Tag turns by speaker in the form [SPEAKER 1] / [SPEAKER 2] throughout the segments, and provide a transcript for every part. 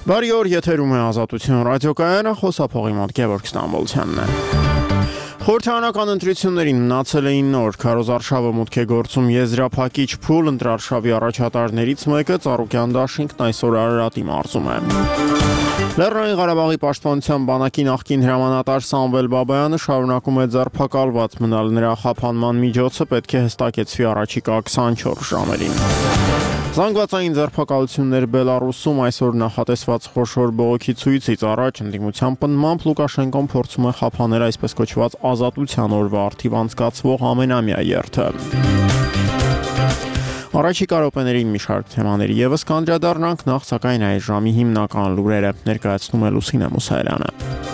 [SPEAKER 1] Բարի օր, եթերում է Ազատություն ռադիոկայանը, խոսափողի մոտ Գևորգ Ստամբոլցյանն է։ Խորհրդարանական ընտրություններին մնացել էին նոր քարոզարշավը մուտք է գործում եզրափակիչ փուլ ընտրարշավի առաջատարներից մեկը Ծառուկյան դաշինքն այսօր Արարատի մարզում է։ Լեռնային Ղարաբաղի պաշտպանության բանակի նախկին հրամանատար Սամվել Բաբայանը շարունակում է ձերբակալված մնալ, նրա խափանման միջոցը պետք է հստակեցվի առաջիկա 24 ժամերին։ Զանգվածային ձերբակալություններ Բելարուսում այսօր նախատեսված խոշոր բողոքի ցույցից առաջ ընդդիմության պնդմամբ Լուկաշենկոն փորձում է խափանել այսպես կոչված ազատության օրվա առթիվ անցկացվող ամենամյա երթը։ Առաջիկա րոպեներին մի շարք թեմաների եւս կանդրադառնանք, նախ սակայն այս ժամի հիմնական լուրերը ներկայացնում է Լուսինե Մուսայելյանը։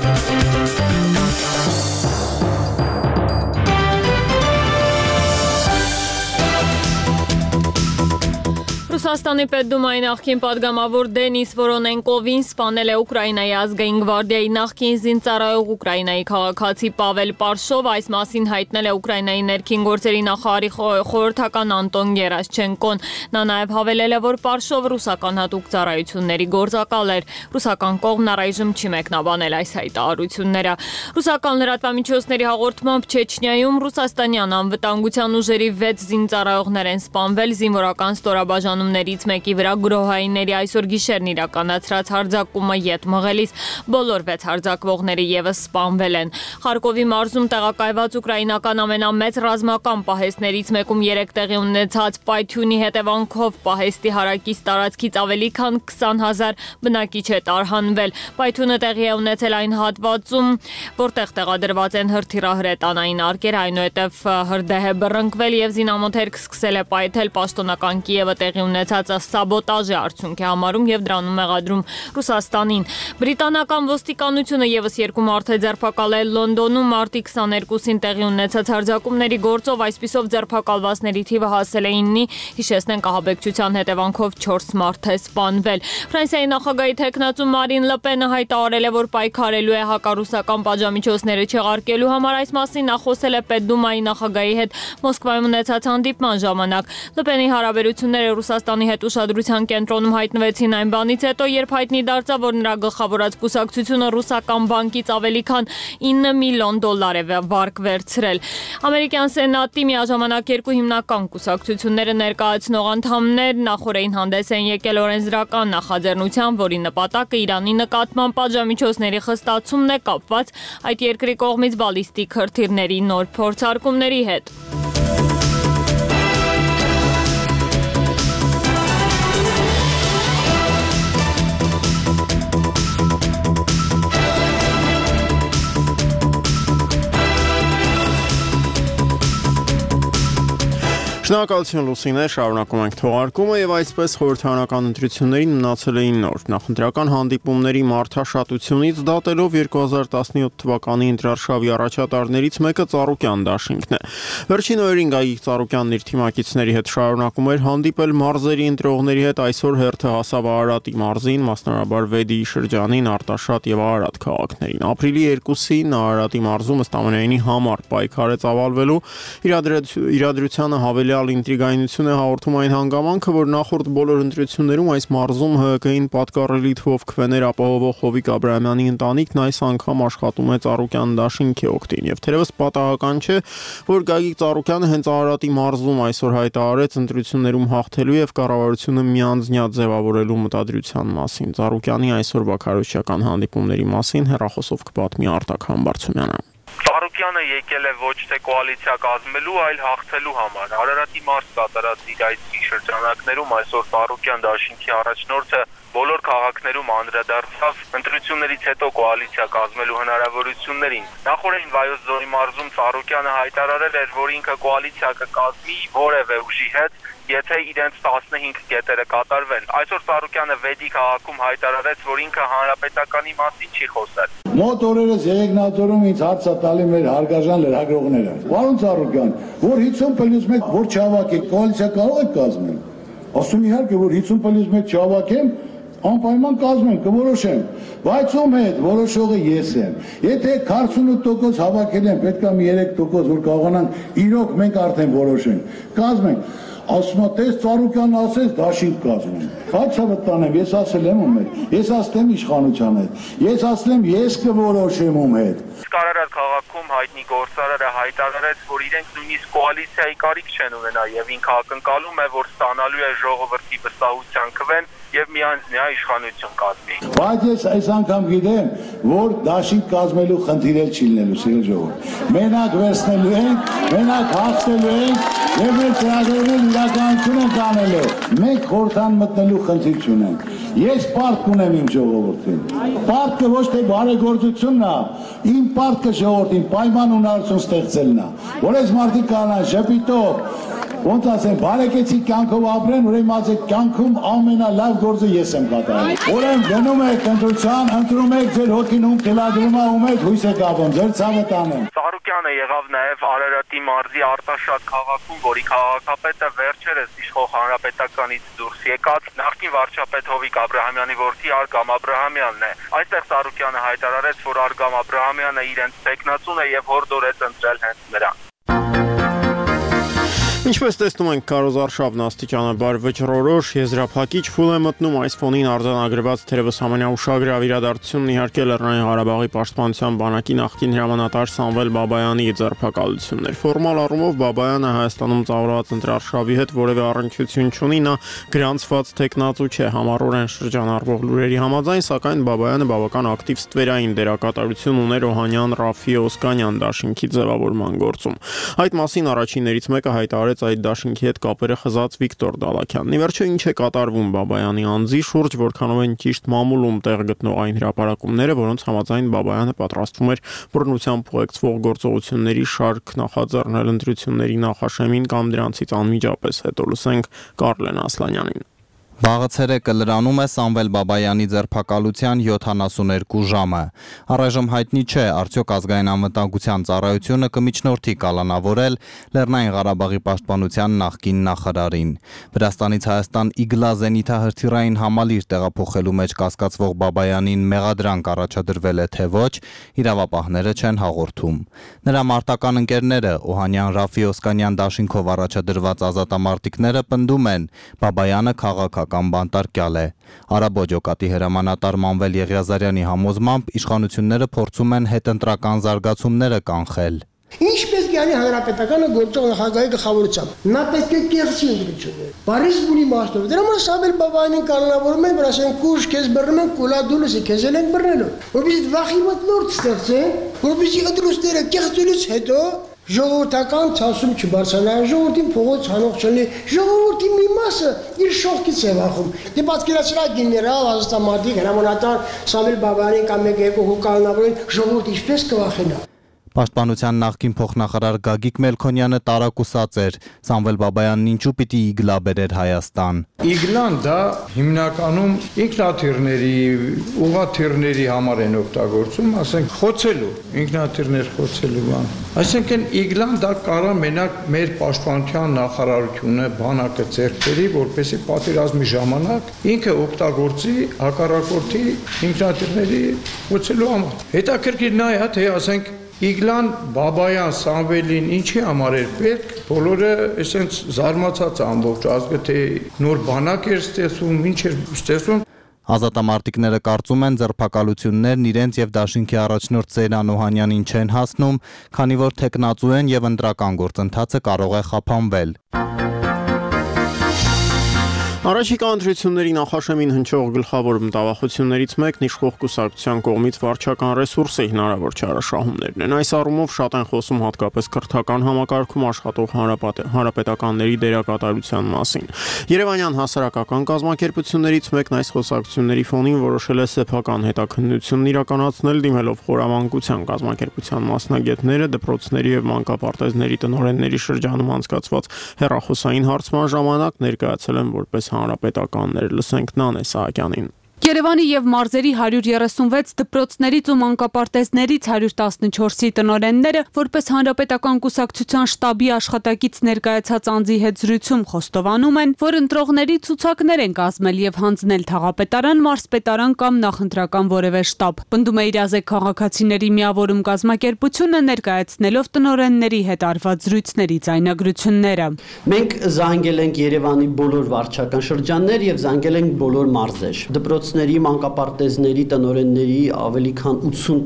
[SPEAKER 2] Ռուսաստանի Պետդումայի նախկին պատգամավոր Դենիս Վորոնենկովին սպանել է Ուկրաինայի ազգային գվարդիայի նախկին զինծառայող Ուկրաինայի քաղաքացի Պավել Պարշով, այս մասին հայտնել է Ուկրաինայի ներքին գործերի նախարարի խորհրդական Անտոն Գերաշչենկոն։ Նա նաև հավելել է, որ Պարշով ռուսական հատուկ ծառայությունների գործակալ էր։ Ռուսական կողմն առայժմ չի մեկնաբանել այս հայտարարությունները։ Ռուսական լրատվամիջոցների հաղորդմամբ Չեչնիայում ռուսաստանյան անվտանգության ուժերի 6 զինծառայողներ են սպանվել զինվորական ստորաբաժանումներից մեկի վրա գրոհայինների այսօր գիշերն իրականացրած հարձակումը ետ մղելիս բոլոր 6 հարձակվողները եւս սպանվել են։ Խարկովի մարզում տեղակայված ուկրաինական ամենամեծ ռազմական պահեստներից մեկում 3 տեղի ունեցած պայթյունի հետևանքով պահեստի հարակից տարածքից ավելի քան 20,000 բնակիչ է տարհանվել։ Պայթյունը տեղի է ունեցել այն հատվածում, որտեղ տեղադրված են հրթիռահրետանային արկեր, այնուհետև հրդեհ է բռնկվել եւ զինամոթերք սկսել է պայթել։ Պաշտոնական Կիևը տեղի ունեցած սաբոտաժի արդյունք է համարում եւ դրանում մեղադրում Ռուսաստանին։ Բրիտանական ոստիկանությունը եւս 2 մարդ է ձերբակալել Լոնդոնում մարտի 22-ին տեղի ունեցած հարձակումների գործով, այսպիսով ձերբակալվածների թիվը հասել է 9-ի, հիշեցնենք ահաբեկչության հետևանքով 4 մարդ է սպանվել։ Ֆրանսիայի նախագահի թեկնածու Մարին Լը Պենը հայտարարել է, որ պայքարելու է հակառուսական պատժամիջոցները չեղարկելու համար, այս մասին նա խոսել է Պետդումայի նախագահի հետ Մոսկվայում ունեցած հանդիպման ժամանակ։ Լը Պենի հարաբերությունները Ռուսաստանի հետ ուշադրության կենտրոնում հայտնվեցին այն բանից հետո, երբ հայտնի դարձավ, որ նրա գլխավորած կուսակցությունը ռուսական բանկից ավելի քան $9 միլիոն է վարկ վերցրել։ Ամերիկյան Սենատի միաժամանակ 2 հիմնական կուսակցությունները ներկայացնող անդամներ նախորդին հանդես են եկել օրենսդրական նախաձեռնության, որի նպատակը Իրանի նկատմամբ պատժամիջոցների խստացումն է կապված այդ երկրի կողմից բալիստիկ հրթիռների նոր փորձարկումների հետ։
[SPEAKER 1] Շնորհակալություն Լուսինե, շարունակում ենք թողարկումը եւ այսպես խորհրդարանական ընտրություններին մնացել էին նոր նախընտրական հանդիպումների մարդաշատությունից դատելով 2017 թվականի ընտրարշավի առաջատարներից մեկը Ծառուկյան դաշինքն է։ Վերջին օրերին Գագիկ Ծառուկյանն իր թիմակիցների հետ շարունակում էր հանդիպել մարզերի ընտրողների հետ, այսօր հերթը հասավ Արարատի մարզին, մասնավորաբար Վեդիի շրջանին, Արտաշատ եւ Արարատ քաղաքներին։ Ապրիլի 2-ին Արարատի մարզում ըստ ամենայնի համար պայքար է ծավալվելու, իրադրությանը հավելյալ ինտրիգայնություն է հաղորդում այն հանգամանքը, որ նախորդ բոլոր ընտրություններում այս մարզում ՀԿ-ին պատկառելի թվով քվեներ ապահովող Հովիկ Աբրահամյանի ընտանիքն այս անգամ աշխատում է Ծառուկյան դաշինքի օգտին եւ թերևս պատահական չէ, որ Գագիկ Ծառուկյանը հենց Արարատի մարզում այսօր հայտարարեց ընտրություններում հաղթելու եւ կառավարությունը միանձնյա ձևավորելու մտադրության մասին։ Ծառուկյանի այսօրվա քարոզչական հանդիպումների մասին հեռախոսով կպատմի Արտակ Համբարձումյանը։
[SPEAKER 3] Ծառուկյանը եկել է ոչ թե կոալիցիա կազմելու, այլ հաղթելու համար։ Արարատի մարզ կատարած իր այցի շրջանակներում այսօր Ծառուկյան դաշինքի առաջնորդը բոլոր քաղաքներում անդրադարձավ ընտրություններից հետո կոալիցիա կազմելու հնարավորություններին։ Նախորդին Վայոց ձորի մարզում Ծառուկյանը հայտարարել էր, որ ինքը կոալիցիա կկազմի որևէ ուժի հետ, եթե իրենց 15 կետերը կատարվեն։ Այսօր Ծառուկյանը Վեդի քաղաքում հայտարարեց, որ ինքը հանրապետականի մասին չի խոսել։
[SPEAKER 4] Մոտ օրերս Եղեգնաձորում ինձ հարց է տալի մեր հարգաժան լրագրողները։ Պարոն Ծառուկյան, որ 50+1 որ չհավաքեք, կոալիցիա կարող եք կազմել։ Ասում իհարկե, որ 50+1 չհավաքեմ, անպայման կազմեմ, կորոշեմ, բայց ում հետ որոշողը ես եմ։ Եթե 48% հավաքել են, պետք է մի 3%, որ կարողանանք իրոք մենք արդեն որոշենք, կազմենք։ ասում է, տես Ծառուկյանն ասեց, դաշինք կազմեն։ Քացը վտանեմ, ես ասել եմ ում հետ, ես ասել եմ իշխանության հետ, ես ասել եմ, ես կորոշեմ ում հետ։
[SPEAKER 3] Կարարար քաղաքում հայտնի գործարարը հայտարարեց, որ իրենք նույնիսկ կոալիցիայի կարիք չեն ունենա եւ ինքը ակնկալում է, որ ստանալու է ժողովրդի վստահության քվեն եւ միանձնյա իշխանություն կազմի։
[SPEAKER 4] Բայց ես այս անգամ գիտեմ, որ դաշինք կազմելու խնդիր էլ չի լինելու, սիրելի ժողովուրդ։ Մենակ վերցնելու ենք, մենակ հաղթելու ենք եւ մեր ծրագրերն իրականություն ենք անելու։ Մենք խորհրդան մտնելու խնդիր չունենք։ Ես պարտք ունեմ իմ ժողովրդին։ Պարտքը ոչ թե բարեգործությունն է, իմ պարտքը ժողովրդին պայման ունարություն ստեղծելն է։ Որ այս մարդիկ կանան ժպիտով ոնց ասեմ, բարեկեցի կյանքով ապրեն, ուրեմն ասեք կյանքում ամենալավ գործը ես եմ կատարել։ Ուրեմն գնում եք ընտրության, ընտրում եք ձեր հոգին ում թելադրում է ում եք հույս եք ապրում, ձեր ցավը տանեմ։
[SPEAKER 3] Ծառուկյանը եղավ նաև Արարատի մարզի Արտաշատ քաղաքում, որի քաղաքապետը վերջերս իշխող հանրապետականից դուրս եկած նախկին վարչապետ Հովիկ Աբրահամյանի որդի Արգամ Աբրահամյանն է։ Այստեղ Ծառուկյանը հայտարարեց, որ Արգամ Աբրահամյանը իրենց տեխնացուն է եւ հորդորեց ընտրել հենց նրան։
[SPEAKER 1] Ինչպես տեսնում ենք, քարոզարշավն աստիճանաբար վճռորոշ եզրափակիչ փուլ է մտնում այս ֆոնին արձանագրված թերևս ամենաուշագրավ իրադարձությունն իհարկե Լեռնային Ղարաբաղի պաշտպանության բանակի նախկին հրամանատար Սամվել Բաբայանի ձերբակալությունն էր։ Ֆորմալ առումով Բաբայանը Հայաստանում ծավալված ընտրարշավի հետ որևէ առնչություն չունի, նա գրանցված տեխնացու չէ համառորեն շրջանառվող լուրերի համաձայն, սակայն Բաբայանը բավական ակտիվ ստվերային դերակատարություն ուներ Օհանյան Ռաֆի Օսկանյան դաշինքի ձևավորման գործում։ Այդ մասին առաջիններից մեկը հայտարարեց այդ դաշինքի հետ կապերը խզած Վիկտոր Դալաքյանն։ Ի վերջո ինչ է կատարվում Բաբայանի անձի շուրջ, որքանով են ճիշտ մամուլում տեղ գտնող այն հրապարակումները, որոնց համաձայն Բաբայանը պատրաստվում էր բռնությամբ ուղեկցվող գործողությունների շարք նախաձեռնել ընտրությունների նախաշեմին կամ դրանցից անմիջապես հետո լսենք Կարլեն Ասլանյանին։
[SPEAKER 5] Վաղը ցերեկը լրանում է Սամվել Բաբայանի ձերբակալության 72 ժամը։ Առայժմ հայտնի չէ, արդյոք ազգային անվտանգության ծառայությունը կմիջնորդի կալանավորել Լեռնային Ղարաբաղի պաշտպանության նախկին նախարարին։ Վրաստանից Հայաստան Իգլա զենիթահրթիռային համալիր տեղափոխելու մեջ կասկածվող Բաբայանին մեղադրանք առաջադրվել է թե ոչ, իրավապահները չեն հաղորդում։ Նրա մարտական ընկերները Օհանյան Ռաֆի Օսկանյան դաշինքով առաջադրված ազատամարտիկները պնդում են, Բաբայանը քաղաքական բանտարկյալ է։ Արաբոջ օկատի հրամանատար Մանվել Եղիազարյանի համոզմամբ իշխանությունները փորձում են հետընտրական զարգացումները կանխել։
[SPEAKER 6] Ինչպես գանի հանրապետականը գործող նախագահի գլխավորությամբ։ Նա պետք է կեղծի ընտրություններ։ Բարիս բունի մասով։ Դրա համար Սամվել Բաբայանին կանոնավորում են, որ ասեն կուշ քեզ բռնում են, կոլադուլս քեզ են բռնելու։ Որպես վախի մտնորդ ստեղծեն, որպես ընտրությունները կեղծելուց հետո ժողովրդական ցանցում չբարձրանա, ժողովրդին փողոց հանող չլինի, ժողովրդի մի մասը իր շողքից է վախում։ Դե պատկերացրեք գեներալ, ազատամարտիկ, հրամանատար Սամվել Բաբայանին կամ մեկ-երկու հուկանավորին ժողովուրդը ինչպես կվախենա։
[SPEAKER 5] Պաշտպանության նախկին փոխնախարար Գագիկ Մելքոնյանը տարակուսած էր, Սամվել Բաբայանն ինչու պիտի իգլա բերեր Հայաստան։
[SPEAKER 7] Իգլան դա հիմնականում ինքնաթիռների, ուղաթիռների համար են օգտագործում, ասենք խոցելու, ինքնաթիռներ խոցելու բան։ Այսինքն իգլան դա կարա մենակ մեր պաշտպանության նախարարությունը բանակը ձեռք բերի, որպեսզի պատերազմի ժամանակ ինքը օգտագործի հակառակորդի ինքնաթիռների խոցելու համար։ Հետաքրքիր նա է, թե ասենք Իգլան Բաբայան Սամվելին ինչի համար էր պետք, բոլորը այսպես զարմացած ամբողջ ազգը թե նոր բանակ էր ստեղծում, ինչ էր ստեղծում։
[SPEAKER 5] Ազատամարտիկները կարծում են ձերբակալություններն իրենց եւ դաշինքի առաջնորդ Սեյրան Օհանյանին չեն հասնում, քանի որ տեխնացու են եւ ընտրական գործընթացը կարող է խափանվել։
[SPEAKER 1] Առաջիկա ընտրությունների նախաշեմին հնչող գլխավոր մտավախություններից մեկն իշխող կուսակցության կողմից վարչական ռեսուրսի հնարավոր չարաշահումներն են։ Այս առումով շատ են խոսում հատկապես կրթական համակարգում աշխատող հանրապետականների դերակատարության մասին։ Երևանյան հասարակական կազմակերպություններից մեկն այս խոսակցությունների ֆոնին որոշել է սեփական հետաքննությունն իրականացնել, դիմելով խորամանկության կազմակերպության մասնագետները դպրոցների եւ մանկապարտեզների տնօրենների շրջանում անցկացված հեռախոսային հարցման ժամանակ ներկայացել են որպես հանրապետականներ։ Լսենք Նանե Սահակյանին։
[SPEAKER 8] Երևանի եւ մարզերի 136 դպրոցներից ու մանկապարտեզներից 114-ի տնօրենները որպես հանրապետական կուսակցության շտաբի աշխատակից ներկայացած անձի հետ զրույցում խոստովանում են, որ ընտրողների ցուցակներ են կազմել եւ հանձնել թաղապետարան, մարզպետարան կամ նախընտրական որևէ շտաբ։ Պնդում է իրազեկ քաղաքացիների միավորում կազմակերպությունը ներկայացնելով տնօրենների հետ արված զրույցների ձայնագրությունները։
[SPEAKER 9] Մենք զանգել ենք Երևանի բոլոր վարչական շրջաններ եւ զանգել ենք բոլոր մարզեր։ Դպրոցների, մանկապարտեզների, տնօրենների ավելի քան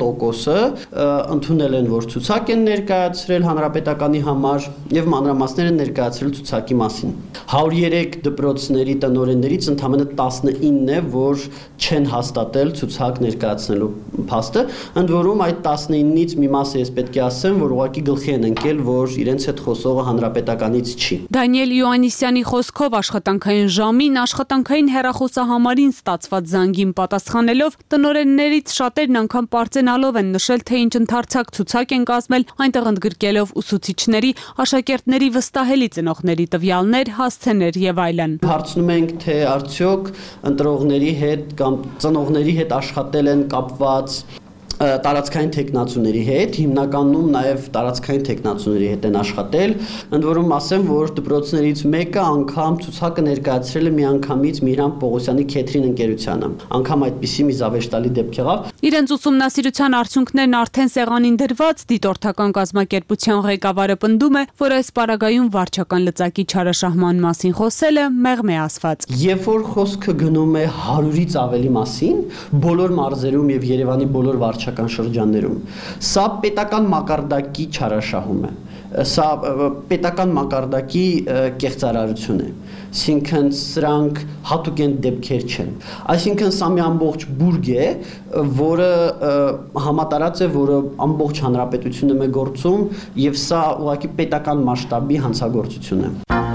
[SPEAKER 9] 80%-ը ընդունել են, որ ցուցակ են ներկայացրել հանրապետականի համար եւ մանրամասներ են ներկայացրել ցուցակի մասին։ 103 դպրոցների տնօրեններից ընդամենը 19-ն է, որ չեն հաստատել ցուցակ ներկայացնելու փաստը, ընդ որում այդ 19-ից մի մասը ես պետք է ասեմ, որ ուղղակի գլխի են ընկել, որ իրենց հետ խոսողը հանրապետականից չի։
[SPEAKER 8] Դանիել Յոաննիսյանի խոսքով աշխատանքային ժամին աշխատանքային հեռախոսահամարին ստացված զանգին պատասխանելով տնօրեններից շատերն անգամ պարծենալով են նշել, թե ինչ ընդարձակ ցուցակ են կազմել, այնտեղ ընդգրկելով ուսուցիչների, աշակերտների վստահելի ծնողների տվյալներ, հասցեներ եւ այլն։
[SPEAKER 9] Հարցնում ենք, թե արդյոք ընտրողների հետ կամ ծնողների հետ աշխատել են կապված տարածքային տեխնացուների հետ, հիմնականում նաև տարածքային տեխնացուների հետ են աշխատել, ընդ որում ասեմ, որ դպրոցներից մեկը անգամ ցուցակը ներկայացրել է միանգամից Միրհան Պողոսյանի Քեթրին ընկերությանը։ Անգամ այդպիսի մի զավեշտալի դեպք եղավ։
[SPEAKER 8] Իրենց ուսումնասիրության արդյունքներն արդեն սեղանին դրված, դիտորդական կազմակերպության ղեկավարը պնդում է, որ այս պարագայում վարչական լծակի չարաշահման մասին խոսելը մեղմ է ասված։
[SPEAKER 9] Երբ որ խոսքը գնում է 100-ից ավելի մասին, բոլոր մարզերում եւ Երևանի բոլոր վարչական շրջաններում, սա պետական մակարդակի չարաշահում է, սա պետական մակարդակի կեղծարարություն է, այսինքն սրանք հատուկեն դեպքեր չեն, այսինքն սա մի ամբողջ բուրգ է, որը համատարած է, որը ամբողջ հանրապետությունում է գործում եւ սա ուղղակի պետական մասշտաբի հանցագործություն է։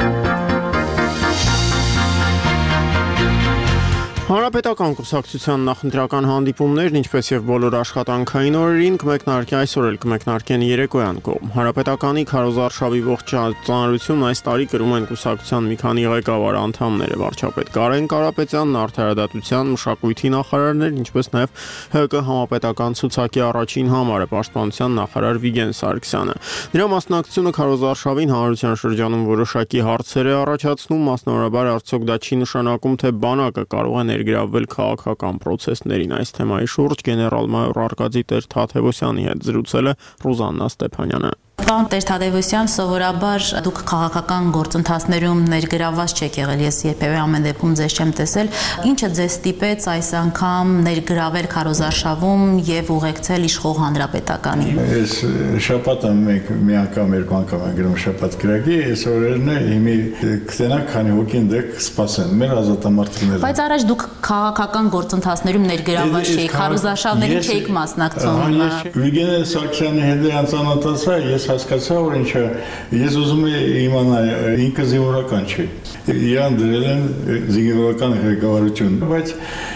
[SPEAKER 1] Հանրապետական կուսակցության նախընտրական հանդիպումներն, ինչպես եւ բոլոր աշխատանքային օրերին, կմեկնարկի այսօր էլ կմեկնարկեն երեկոյան կողմ։ Հանրապետականի քարոզարշավի ողջ ծանրությունն այս տարի կրում են կուսակցության մի քանի ղեկավար անդամները՝ վարչապետ Կարեն Կարապետյանն, արդարադատության, մշակույթի նախարարներ, ինչպես նաեւ ՀԿ համապետական ցուցակի առաջին համարը պաշտպանության նախարար Վիգեն Սարգսյանը։ Նրա մասնակցությունը քարոզարշավին հանրության շրջանում որոշակի հարցեր է առաջացնում, մասնավորաբար արդյոք դա չի նշանակում, թե բանակը կարող է ներգրավվել քաղաքական process-ներին։ Այս թեմայի շուրջ գեներալ-մայոր Արկադի Տեր-Թադևոսյանի հետ զրուցել է Ռուզաննա Ստեփանյանը։
[SPEAKER 10] Պարոն Տեր-Թադևոսյան, սովորաբար դուք քաղաքական գործընթացներում ներգրավված չեք եղել, ես երբևէ ամեն դեպքում ձեզ չեմ տեսել, ինչը ձեզ ստիպեց այս անգամ ներգրավել քարոզարշավում եւ ուղեկցել իշխող հանրապետականին։
[SPEAKER 11] Ես շաբաթը մենք մի անգամ, երկու անգամ ենք գրում շաբաթ գրագի, այս օրերն հիմի կտենակ քանի հոգին դեք սպասեն, մեր ազատամարտիկները։
[SPEAKER 10] Բայց առաջ դուք քաղաքական գործընթացներում ներգրաված չէիք, քարոզարշավներին չէիք մասնակցում։
[SPEAKER 11] Վիգեն Սարգսյանի հետ անծանոթացա, ես հասկացա, որ ինչա, ես ուզում եմ իմանալ, ինքը զինվորական չի։ Իրան դրել են զինվորական ղեկավարություն, բայց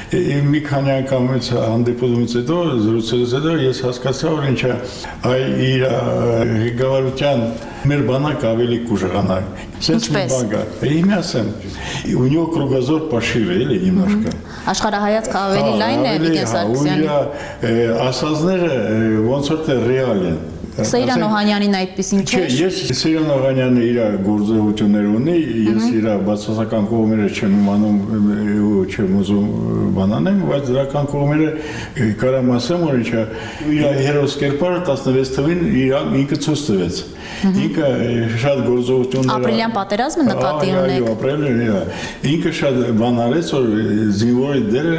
[SPEAKER 11] մի քանի անգամից հանդիպումից հետո, զրուցելուց հետո ես հասկացա, որ ինչա, այ իր ղեկավարության մեր բանակ ավելի կուժղանա։
[SPEAKER 10] Ինչպես։
[SPEAKER 11] Им ասեմ, у него кругозор пошире, или немножко.
[SPEAKER 10] Աշխարհայացքը ավելի լայն է Վիգեն Սարգսյանի։
[SPEAKER 11] Ասածները ոնց որ թե ռեալ են։
[SPEAKER 10] Սեյրան Օհանյանին այդպեսին չէ։
[SPEAKER 11] Չէ, ես Սեյրան Օհանյանը իր գործողություններ ունի, ես իր բացասական կողմերը չեմ իմանում ու չեմ ուզում բանանեմ, բայց դրական կողմերը կարամ ասեմ, որ ինչա իր հերոս կերպարը 16 թվին ինքը ցույց տվեց։ Ինքը շատ գործողություններ
[SPEAKER 10] Ապրիլյան պատերազմը նկատի ունեք։
[SPEAKER 11] Այո, ապրիլյան։ Ինքը շատ բան արեց, որ զինվորի դերը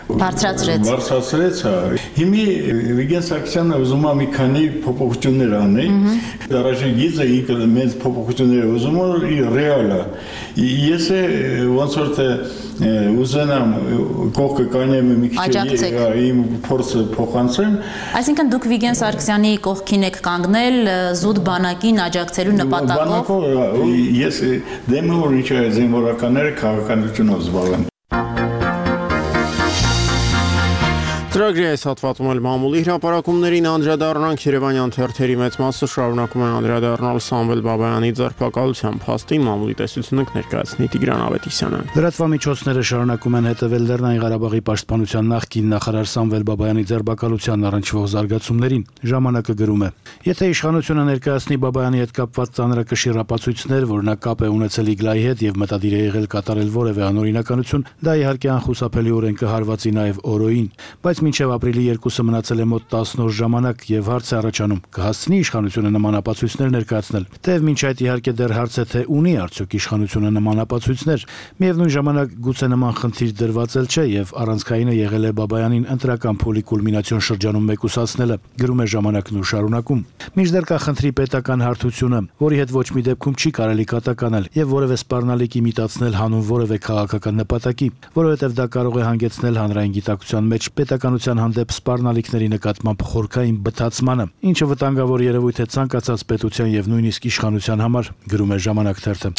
[SPEAKER 11] բարձրացրեց։ Հիմի Վիգեն Սարգսյանը ուզում է մի քանի փոփոխություններ անի։ Առաջին գիծը ինքը մեծ փոփոխություններ ուզում է ռեալ է։ Ես ոնց որ թե ուզենամ կողքը կանեմ մի քիչ իմ փորձը փոխանցեմ։
[SPEAKER 10] Այսինքն դուք Վիգեն Սարգսյանի կողքին եք կանգնել զուտ բանակին աջակցելու նպատակով։
[SPEAKER 11] Ես դեմ եմ որ ինչ զինվորականները քաղաքականությունով զբաղվեն։
[SPEAKER 1] Ծրագրի այս հատվածում էլ մամուլի հրապարակումներին անդրադառնանք Երևանյան թերթերի մեծ մասը շարունակում են անդրադառնալ Սամվել Բաբայանի ձերբակալության փաստին մամուլի տեսությունը կներկայացնի Տիգրան Ավետիսյանը։
[SPEAKER 12] Լրատվամիջոցները շարունակում են հետևել Լեռնային Ղարաբաղի պաշտպանության նախկին նախարար Սամվել Բաբայանի ձերբակալության առնչվող զարգացումներին։ Ժամանակը գրում է. Եթե իշխանությունը ներկայացնի Բաբայանի հետ կապված ծանրակշիռ ապացույցներ, որ նա կապ է ունեցել Իգլայի հետ եւ մտադիր է եղել կատարել որևէ անօրինականություն, դա իհարկե անխուսափելիորեն կհարվածի նաեւ օրոյին, բայց մինչև ապրիլի 2-ը մնացել է մոտ 10 օր ժամանակ եւ հարց է առաջանում. կհասցնի իշխանությունը նման ապացույցներ ներկայացնել։ Թեև մինչ այդ իհարկե դեռ հարց է թե ունի արդյոք իշխանությունը նման ապացույցներ։ Միևնույն ժամանակ գուցե նման խնդիր դրված էլ չէ եւ առանցքայինը եղել է Բաբայանին ընտրական փոլի կուլմինացիոն շրջանում մեկուսացնելը, գրում է ժամանակն ու շարունակում։ Մինչդեռ կա խնդրի պետական հարթությունը, որի հետ ոչ մի դեպքում չի կարելի կատականել եւ որևէ սպառնալիք իմիտացնել հանուն որևէ քաղաքական նպատակի, որովհետեւ դա կարող է հանգեցնել հանրային գիտակցության մեջ պետականության հանդեպ սպառնալիքների նկատմամբ խորքային բթացմանը, ինչը վտանգավոր երևույթ է ցանկացած պետության եւ նույնիսկ իշխանության համար, գրում է ժամանակ թերթը։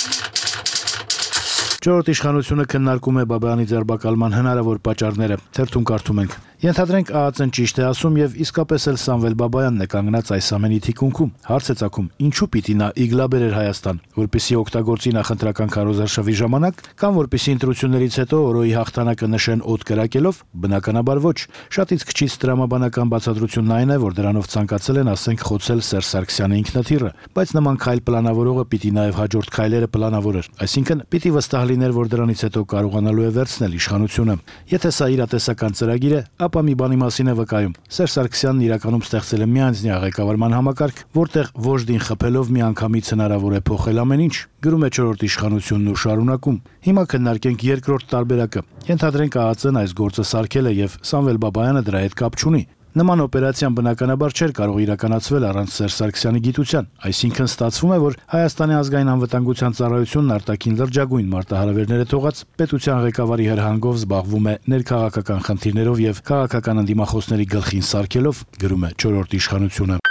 [SPEAKER 12] Չորրորդ իշխանությունը քննարկում է Բաբայանի ձերբակալման հնարավոր պատճառները։ Թերթում կարդում ենք. Ենթադրենք ԱԱԾ-ն ճիշտ է ասում եւ իսկապես էլ Սամվել Բաբայանն է կանգնած այս ամենի թիկունքում։ Հարց է ծագում. ինչու պիտի նա իգլա բերեր Հայաստան, որպեսզի օգտագործի նախընտրական քարոզարշավի ժամանակ, կամ որպեսզի ընտրություններից հետո օրոյի հաղթանակը նշեն օդ կրակելով։ Բնականաբար ոչ։ Շատ իսկ քիչ տրամաբանական բացատրությունն այն է, որ դրանով ցանկացել են, ասենք, խոցել Սերժ Սարգսյանի ինքնաթիռը, բայց նման քայլ պլանավորողը պիտի նաեւ հաջորդ քայլերը պլանավորեր, այսինքն պիտի վստահ լիներ, որ դրանից հետո կարողանալու է վերցնել իշխանությունը։ Եթե սա իրատեսական ծրագիր է, ապա մի բանի մասին է վկայում. Սերժ Սարգսյանն իրականում ստեղծել է մի անձնյա ղեկավարման համակարգ, որտեղ ոժդին խփելով միանգամից հնարավոր է փոխել ամեն ինչ, գրում է չորրորդ իշխանությունն ու շարունակում։ Հիմա քննարկենք երկրորդ տարբերակը։ Ենթադրենք ԱԱԾ-ն այս գործը սարքել է եւ Սամվել Բաբայանը դրա հետ կապ չունի։ Նման օպերացիան բնականաբար չէր կարող իրականացվել առանց Սերժ Սարգսյանի գիտության, այսինքն ստացվում է, որ Հայաստանի ազգային անվտանգության ծառայությունն արտաքին լրջագույն մարտահրավերներ է թողած, պետության ղեկավարի հրահանգով զբաղվում է ներքաղաքական խնդիրներով եւ քաղաքական ընդդիմախոսների գլխին սարքելով, գրում է չորրորդ իշխանությունը։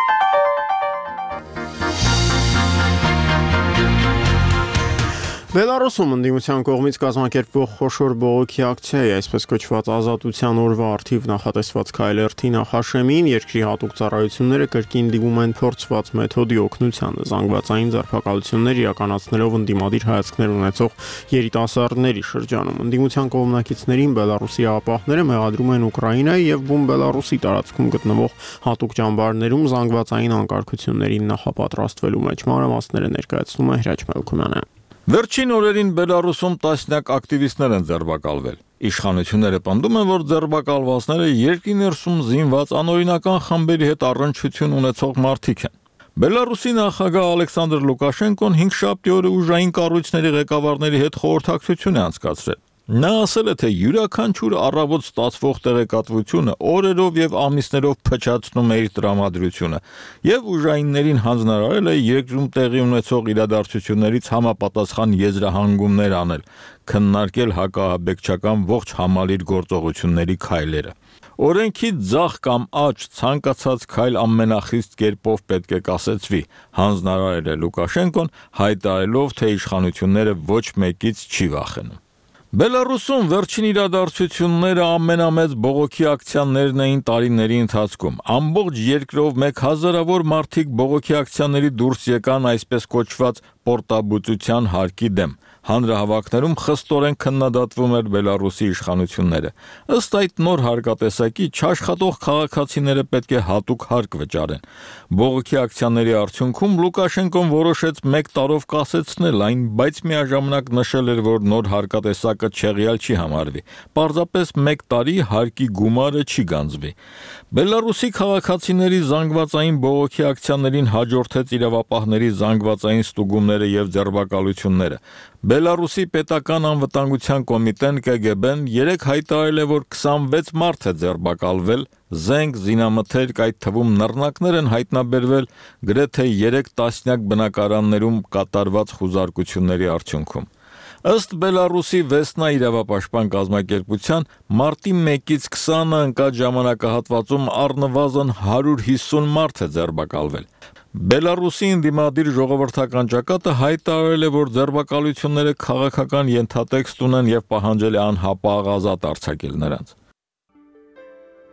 [SPEAKER 1] Բելարուսում ընդդիմության կողմից կազմակերպվող խոշոր բողոքի ակցիայի, այսպես կոչված ազատության օրվա արդիվ նախատեսված քայլերթի նախաշեմին երկրի հատուկ ծառայությունները կրկին դիմում են փորձված մեթոդի օգնությանը, զանգվածային ձերբակալություններ իրականացնելով ընդդիմադիր հայացքներ ունեցող երիտասարդների շրջանում։ Ընդդիմության կողմնակիցներին Բելարուսի աղապահները մեղադրում են Ուկրաինայի եւ բուն Բելարուսի տարածքում գտնվող հատուկ ճամբարներում զանգվածային անկարգություններին նախապատրաստվելու մեջ։ Մանրամասները ներկայացնում է Հրաչ Մելքումյանը։
[SPEAKER 13] Վերջին օրերին Բելարուսում տասնյակ ակտիվիստներ են ձերբակալվել։ Իշխանությունները պնդում են, որ ձերբակալվածները երկրի ներսում զինված անօրինական խմբերի հետ առնչություն ունեցող մարդիկ են։ Բելարուսի նախագահ Ալեքսանդր Լուկաշենկոն 5-շաբթի օրը ուժային կառույցների ղեկավարների հետ խորհրդակցություն է անցկացրել։ Նա ասել է, թե յուրաքանչյուր առավոտ ստացվող տեղեկատվությունը օրերով եւ ամիսներով փչացնում է իր տրամադրությունը եւ ուժայիններին հանձնարարել է երկրում տեղի ունեցող իրադարձություններից համապատասխան եզրահանգումներ անել, քննարկել հակահաբեկչական ողջ համալիր գործողությունների քայլերը։ Օրենքի ձախ կամ աջ ցանկացած քայլ ամենախիստ կերպով պետք է կասեցվի, հանձնարարել է Լուկաշենկոն, հայտարարելով, թե իշխանությունները ոչ մեկից չի վախենում։ Բելարուսում վերջին իրադարձությունները ամենամեծ բողոքի ակցիաներն էին տարիների ընթացքում։ Ամբողջ երկրով 1000-ավոր մարդիկ բողոքի ակցիաների դուրս եկան այսպես կոչված պորտաբուծության հարկի դեմ։ Հանրահավաքներում խստորեն քննադատվում էր Բելարուսի իշխանությունները։ Ըստ այդ նոր հարկատեսակի չաշխատող քաղաքացիները պետք է հատուկ հարկ վճարեն։ Բողոքի ակցիաների արդյունքում Լուկաշենկոն որոշեց 1 տարով կասեցնել այն, բայց միաժամանակ նշել էր, որ նոր հարկատեսակը չեղյալ չի համարվի։ Պարզապես 1 տարի հարկի գումարը չի գանձվի։ Բելարուսի քաղաքացիների զանգվածային բողոքի ակցիաներին հաջորդեց իրավապահների զանգվածային ստուգումները եւ ձերբակալությունները։ Բելարուսի պետական անվտանգության կոմիտեն ԿԳԲ-ն 3 հայտարարել է, որ 26 մարդ է ձերբակալվել, զենք, զինամթերք, այդ թվում նռնակներ են հայտնաբերվել գրեթե 3 տասնյակ բնակարաններում կատարված խուզարկությունների արդյունքում։ Ըստ Բելարուսի Վեսնա իրավապաշտպան կազմակերպության, մարտի 1-ից 20-ը ընկած ժամանակահատվածում առնվազն 150 մարդ է ձերբակալվել։ Բելարուսի ընդդիմադիր ժողովրդական ճակատը հայտարարել է, որ ձերբակալությունները քաղաքական ենթատեքստ ունեն եւ պահանջել է անհապաղ ազատ արձակել նրանց։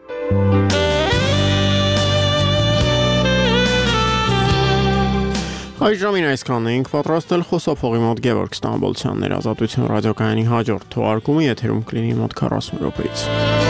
[SPEAKER 1] Այս ժամին այսքանն էինք պատրաստել, խոսափողի մոտ Գևորգ Ստամբոլցյանն էր, Ազատություն ռադիոկայանի հաջորդ թողարկումը եթերում կլինի մոտ 40 րոպեից։